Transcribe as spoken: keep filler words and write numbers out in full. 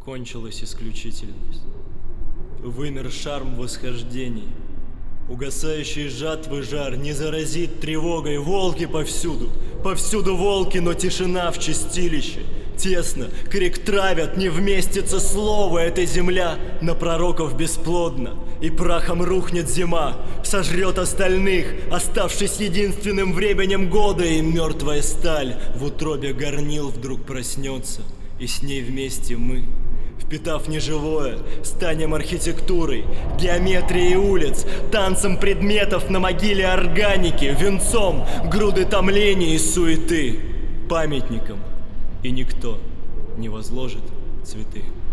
кончилась исключительность. Вымер шарм восхождений. Угасающий жатвы жар не заразит тревогой. Волки повсюду, повсюду волки, но тишина в чистилище. Тесно, крик травят, не вместится слово. Эта земля на пророков бесплодна, и прахом рухнет зима, сожрет остальных, оставшись единственным временем года. И мертвая сталь в утробе горнил вдруг проснется, и с ней вместе мы. Впитав неживое, станем архитектурой, геометрией улиц, танцем предметов на могиле органики, венцом груды томления и суеты, памятником, и никто не возложит цветы.